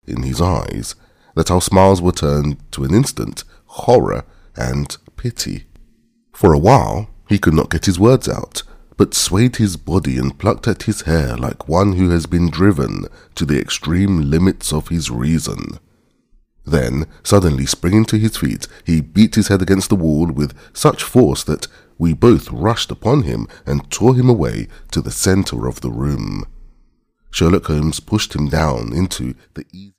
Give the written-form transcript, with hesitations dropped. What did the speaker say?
in his eyes that our smiles were turned to an instant horror and pity. For a while he could not get his words out, but swayed his body and plucked at his hair like one who has been driven to the extreme limits of his reason. Then, suddenly springing to his feet, he beat his head against the wall with such force that we both rushed upon him and tore him away to the centre of the room. Sherlock Holmes pushed him down into the easy